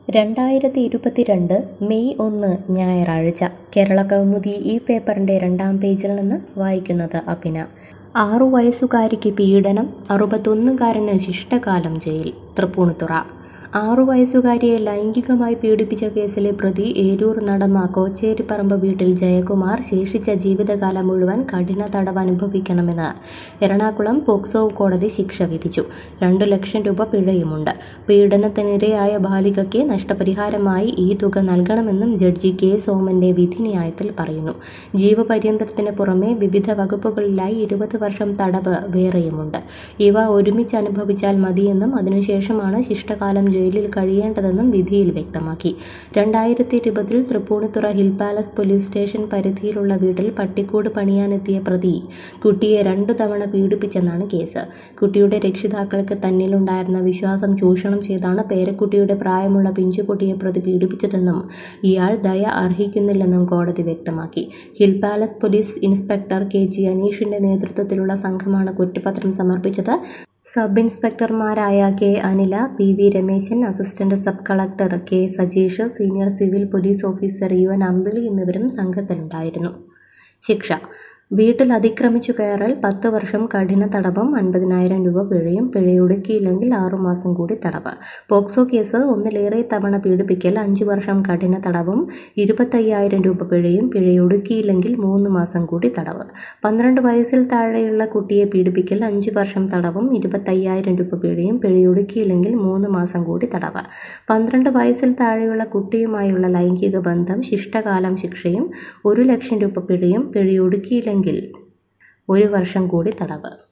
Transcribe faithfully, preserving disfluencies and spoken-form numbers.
രണ്ടായിരത്തി ഇരുപത്തിരണ്ട് മെയ് ഒന്ന് ഞായറാഴ്ച കേരള കൗമുദി ഈ പേപ്പറിൻ്റെ രണ്ടാം പേജിൽ നിന്ന് വായിക്കുന്നത് അഭിന. ആറു വയസ്സുകാരിക്ക് പീഡനം, അറുപത്തൊന്നുകാരന് ശിഷ്ടകാലം ജയിൽ. തൃപ്പൂണിത്തുറ. ആറു വയസ്സുകാരിയെ ലൈംഗികമായി പീഡിപ്പിച്ച കേസിലെ പ്രതി ഏരൂർ നടമ കോച്ചേരിപ്പറമ്പ് വീട്ടിൽ ജയകുമാർ ശേഷിച്ച ജീവിതകാലം മുഴുവൻ കഠിന തടവ് അനുഭവിക്കണമെന്ന് എറണാകുളം പോക്സോ കോടതി ശിക്ഷ വിധിച്ചു. രണ്ടു ലക്ഷം രൂപ പിഴയുമുണ്ട്. പീഡനത്തിനിരയായ ബാലികയ്ക്ക് നഷ്ടപരിഹാരമായി ഈ തുക നൽകണമെന്നും ജഡ്ജി കെ സോമന്റെ വിധിന്യായത്തിൽ പറയുന്നു. ജീവപര്യന്തത്തിന് പുറമെ വിവിധ വകുപ്പുകളിലായി ഇരുപത് വർഷം തടവ് വേറെയുമുണ്ട്. ഇവ ഒരുമിച്ച് അനുഭവിച്ചാൽ മതിയെന്നും അതിനുശേഷമാണ് ശിഷ്ടകാലം ജയിലിൽ കഴിയേണ്ടതെന്നും വിധിയിൽ വ്യക്തമാക്കി. രണ്ടായിരത്തി ഇരുപതിൽ Thrippunithura hill palace police station പരിധിയിലുള്ള വീട്ടിൽ പട്ടിക്കൂട് പണിയാനെത്തിയ പ്രതി കുട്ടിയെ രണ്ടു തവണ പീഡിപ്പിച്ചെന്നാണ് കേസ്. കുട്ടിയുടെ രക്ഷിതാക്കൾക്ക് തന്നിലുണ്ടായിരുന്ന വിശ്വാസം ചൂഷണം ചെയ്താണ് പേരക്കുട്ടിയുടെ പ്രായമുള്ള പിഞ്ചുകുട്ടിയെ പ്രതി പീഡിപ്പിച്ചതെന്നും ഇയാൾ ദയ അർഹിക്കുന്നില്ലെന്നും കോടതി വ്യക്തമാക്കി. Hill palace police inspector K G അനീഷിന്റെ നേതൃത്വത്തിലുള്ള സംഘമാണ് കുറ്റപത്രം സമർപ്പിച്ചത്. സബ് ഇൻസ്പെക്ടർമാരായ K Anila, P V Rameshan, assistant sub collector K Sajeesh, senior civil police officer U N Ambili എന്നിവരും സംഘത്തിലുണ്ടായിരുന്നു. ശിക്ഷ: വീട്ടിൽ അതിക്രമിച്ചു കയറൽ പത്ത് വർഷം കഠിന തടവും അൻപതിനായിരം രൂപ പിഴയും. പിഴയൊടുക്കിയില്ലെങ്കിൽ ആറുമാസം കൂടി തടവ്. പോക്സോ കേസ് ഒന്നിലേറെ തവണ പീഡിപ്പിക്കൽ അഞ്ചു വർഷം കഠിന തടവും ഇരുപത്തയ്യായിരം രൂപ പിഴയും. പിഴയൊടുക്കിയില്ലെങ്കിൽ മൂന്ന് മാസം കൂടി തടവ്. പന്ത്രണ്ട് വയസ്സിൽ താഴെയുള്ള കുട്ടിയെ പീഡിപ്പിക്കൽ അഞ്ചു വർഷം തടവും ഇരുപത്തയ്യായിരം രൂപ പിഴയും. പിഴയൊടുക്കിയില്ലെങ്കിൽ മൂന്ന് മാസം കൂടി തടവ്. പന്ത്രണ്ട് വയസ്സിൽ താഴെയുള്ള കുട്ടിയുമായുള്ള ലൈംഗിക ബന്ധം ശിഷ്ടകാലം ശിക്ഷയും ഒരു ലക്ഷം രൂപ പിഴയും. പിഴയൊടുക്കിയില്ലെങ്കിൽ ഒരു വർഷം കൂടി തടവ്.